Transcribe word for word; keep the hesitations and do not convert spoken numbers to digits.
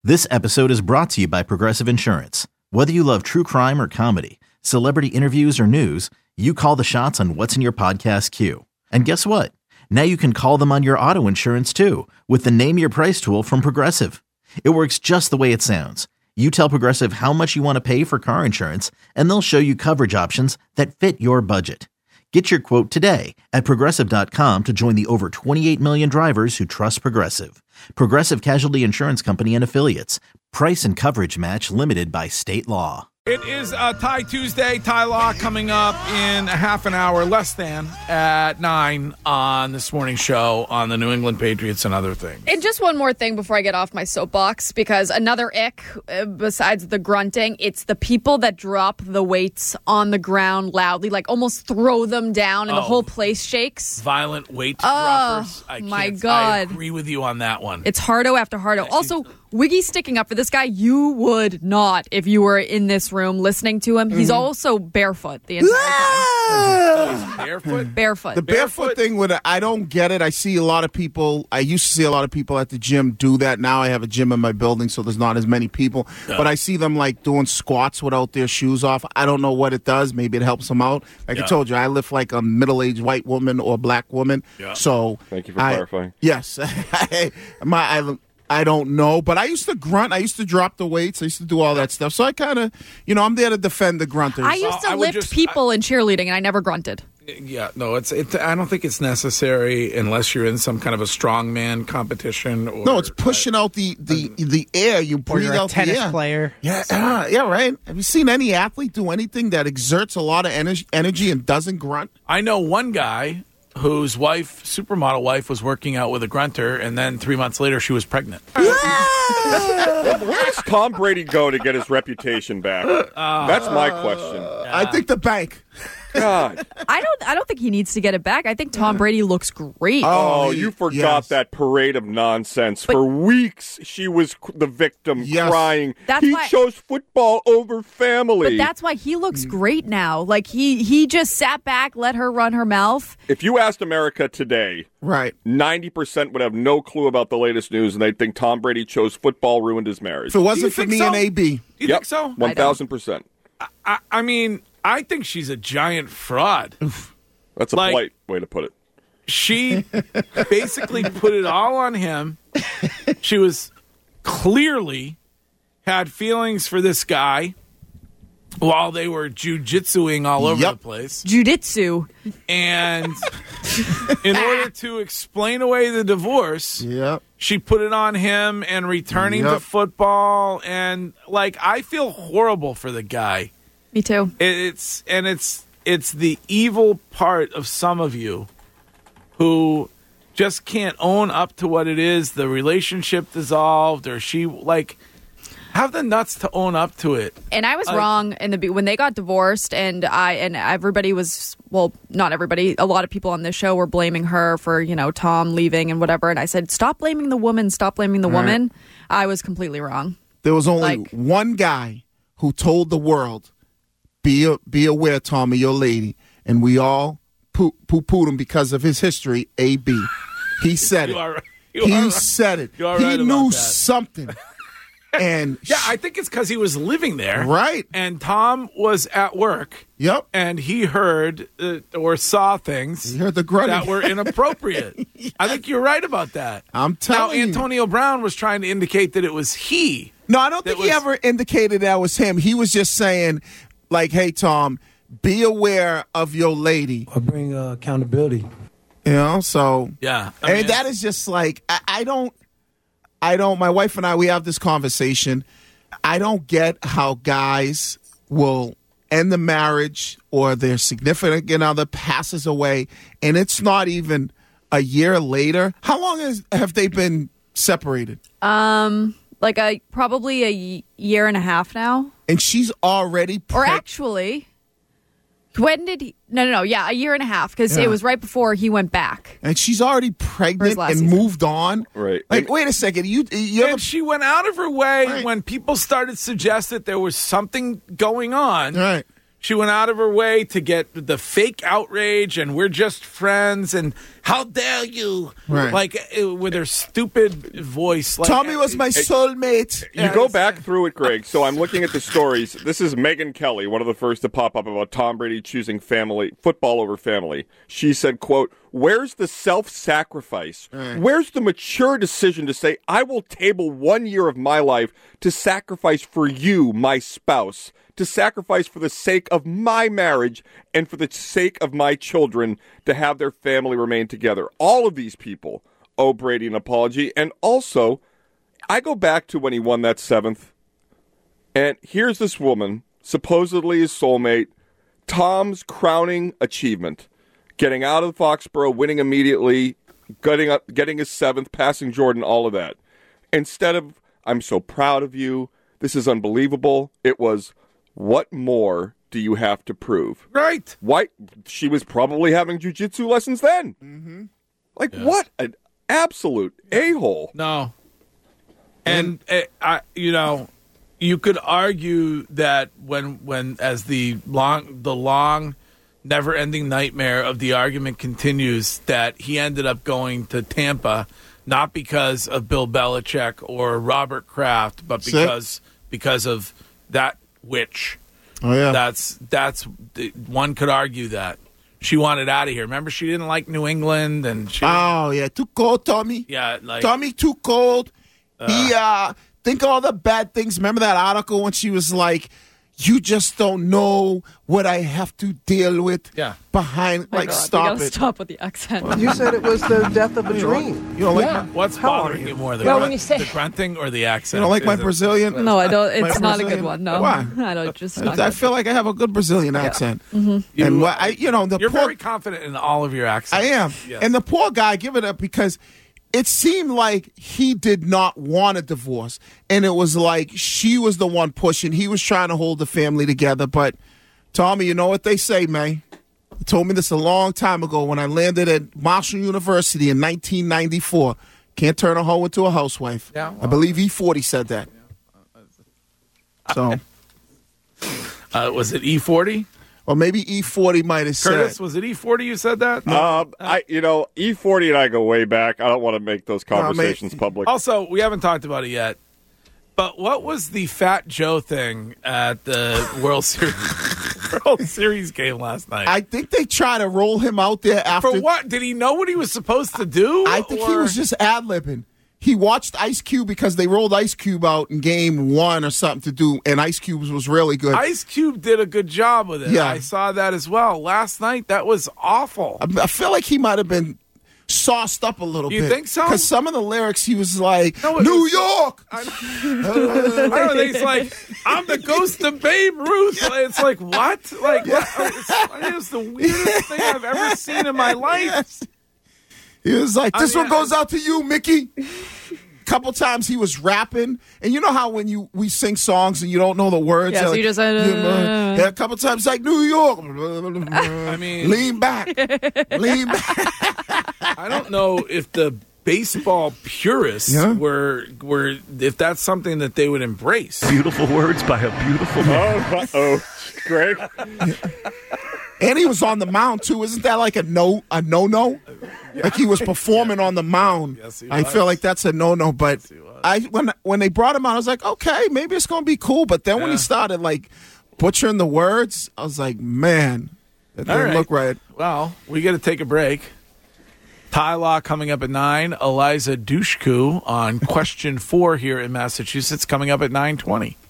This episode is brought to you by Progressive Insurance. Whether you love true crime or comedy, celebrity interviews or news, you call the shots on what's in your podcast queue. And guess what? Now you can call them on your auto insurance too with the Name Your Price tool from Progressive. It works just the way it sounds. You tell Progressive how much you want to pay for car insurance, and they'll show you coverage options that fit your budget. Get your quote today at Progressive dot com to join the over twenty-eight million drivers who trust Progressive. Progressive Casualty Insurance Company and Affiliates. Price and coverage match limited by state law. It is uh, Tie Tuesday. Tie Law coming up in a half an hour, less than, at nine on this morning's show on the New England Patriots and other things. And just one more thing before I get off my soapbox, because another ick, uh, besides the grunting, it's the people that drop the weights on the ground loudly, like almost throw them down and Oh. the whole place shakes. Violent weight Oh, droppers. I my can't- God. I agree with you on that one. It's hardo after hardo. Also, Wiggy sticking up for this guy. You would not if you were in this room listening to him. He's also barefoot the entire Oh, he's barefoot. time. Barefoot. The barefoot, Barefoot? thing, with I don't get it. I see a lot of people. I used to see a lot of people at the gym do that. Now I have a gym in my building, so there's not as many people. Yeah. But I see them like doing squats without their shoes off. I don't know what it does. Maybe it helps them out. Like Yeah. I told you, I lift like a middle-aged white woman or black woman. Yeah. So Thank you for I- clarifying. Yes, I, my I, I don't know, but I used to grunt. I used to drop the weights. I used to do all that stuff. So I kind of, you know, I'm there to defend the grunters. I used to I would lift just- people in cheerleading, and I never grunted. Yeah, no, it's. It, I don't think it's necessary unless you're in some kind of a strongman competition. Or, No, it's pushing out the, the, the air. You Or breathe you're a out tennis the air. player. Yeah, uh, yeah, right. Have you seen any athlete do anything that exerts a lot of energy, energy and doesn't grunt? I know one guy whose wife, supermodel wife, was working out with a grunter, and then three months later she was pregnant. Where does Tom Brady go to get his reputation back? That's my question. I think the bank. God. I don't. I don't think he needs to get it back. I think Tom Brady looks great. Oh, he- you forgot yes. that parade of nonsense. For weeks, she was c- the victim, Yes. crying. That's he why- chose football over family. But that's why he looks great now. Like he he just sat back, let her run her mouth. If you asked America today, Right. ninety percent would have no clue about the latest news, and they'd think Tom Brady chose football, ruined his marriage. If it Do you wasn't for think me so? and A B. You Yep, think so? one thousand percent. I, I mean, I think she's a giant fraud. That's a Like- polite way to put it. She basically put it all on him. She was clearly had feelings for this guy while they were jujitsuing all over Yep. the place. Jiu-jitsu. And in order to explain away the divorce, Yep. she put it on him and returning to Yep. football. And, like, I feel horrible for the guy. Me too. It's and it's it's the evil part of some of you who just can't own up to what it is. The relationship dissolved, or she like have the nuts to own up to it. And I was Like- wrong in the be- when they got divorced, and I and everybody was well, not everybody. A lot of people on this show were blaming her for you know Tom leaving and whatever. And I said, stop blaming the woman. Stop blaming the woman. I was completely wrong. There was only Like- one guy who told the world, be a, be aware, Tommy, your lady. And we all poo poo pooed him because of his history, A B. He said You it. are right. You He are right. said it. You are He right about knew that. something. And Yeah, I think it's because he was living there, Right. And Tom was at work, Yep. and he heard uh, or saw things You heard the grunting. that were inappropriate. I think you're right about that. I'm Now, telling you. Antonio Brown was trying to indicate that it was he. No, I don't that think he was- ever indicated that was him. He was just saying, like, hey, Tom, be aware of your lady. I bring uh, accountability. You know, so. Yeah, I mean, And that is just like, I, I don't, I don't, my wife and I, we have this conversation. I don't get how guys will end the marriage or their significant other passes away, and it's not even a year later. How long has, have they been separated? Um, like a probably a y- year and a half now, And she's already or preg- actually, when did he? No, no, no. Yeah, a year and a half because Yeah. it was right before he went back. and she's already pregnant last and season. moved on. Right. Like, And- wait a second. You, you and ever, she went out of her way Right. when people started to suggest that there was something going on. right. She went out of her way to get the fake outrage and we're just friends. And how dare you? Right. Like uh, with her stupid voice. Like, Tommy was my soulmate. You Yeah, go it's- back through it, Greg. So I'm looking at the stories. This is Megyn Kelly, one of the first to pop up about Tom Brady choosing family football over family. She said, quote, "Where's the self-sacrifice? Where's the mature decision to say, I will table one year of my life to sacrifice for you, my spouse, to sacrifice for the sake of my marriage and for the sake of my children to have their family remain together." All of these people owe Brady an apology. And also, I go back to when he won that seventh, and here's this woman, supposedly his soulmate, Tom's crowning achievement, getting out of Foxborough, winning immediately, getting up, getting his seventh, passing Jordan, all of that. Instead of, "I'm so proud of you, this is unbelievable," it was, "What more do you have to prove?" Right. Why? She was probably having jujitsu lessons then. Mm-hmm. Like, what an absolute a-hole. No. And uh, I, you know, you could argue that when, when as the long, the long, never-ending nightmare of the argument continues, that he ended up going to Tampa, not because of Bill Belichick or Robert Kraft, but because because of that witch. Oh, yeah. That's that's one could argue that she wanted out of here. Remember, she didn't like New England, and she Oh, yeah. Too cold, Tommy. yeah, like Tommy, too cold. he, uh, think of all the bad things. Remember that article when she was like, "You just don't know what I have to deal with Yeah. behind." My Like, God, we stop gotta it. Stop with the accent. You said it was the death of a dream. You don't like Yeah. my, what's How are bothering you? you more, the, Well, grunt, when you say- the grunting or the accent? you don't like my Is it- Brazilian? No, I don't. My It's not a Brazilian- good one. No, Why? I don't. Just not I good. feel like I have a good Brazilian accent. You- And what I, you know, the You're poor, very confident in all of your accents. I am. Yes. And the poor guy, give it up because it seemed like he did not want a divorce. And it was like she was the one pushing. He was trying to hold the family together. But, Tommy, you know what they say, man? They told me this a long time ago when I landed at Marshall University in nineteen ninety-four. Can't turn a hoe into a housewife. Yeah, I well. believe E forty said that. So, uh, was it E forty? or maybe E forty might have Curtis, said. was it E forty you said that? Um, I, you know, E forty and I go way back. I don't want to make those conversations public. Also, we haven't talked about it yet, but what was the Fat Joe thing at the World Series World Series game last night? I think they try to roll him out there after. For what? Did he know what he was supposed to do? I think he Or- was just ad-libbing. He watched Ice Cube because they rolled Ice Cube out in game one or something to do, and Ice Cube was really good. Ice Cube did a good job with it. Yeah. I saw that as well. Last night, that was awful. I, I feel like he might have been sauced up a little You bit. think so? Because some of the lyrics, he was like, No, it New was- York! I don't know. He's like, I'm the ghost of Babe Ruth. It's like, what? Like, what? It's, it's the weirdest thing I've ever seen in my life. He was like, this I mean, one goes out to you, Mickey. Couple times he was rapping, and you know how when you we sing songs and you don't know the words, Yeah, they're so like, you just, uh, yeah, a couple times like New York. I mean, lean back, lean back. I don't know if the baseball purists Yeah. were were if that's something that they would embrace. Beautiful words by a beautiful man. Oh, uh-oh. Greg? And he was on the mound too. Isn't that like a no a no no? Like he was performing on the mound. Yes, he I was. feel like that's a no no. But he was. I when when they brought him out, I was like, okay, maybe it's gonna be cool. But then when Yeah. he started like butchering the words, I was like, man, that All didn't right. look right. Well, we got to take a break. Ty Law coming up at nine. Eliza Dushku on question four here in Massachusetts coming up at nine twenty.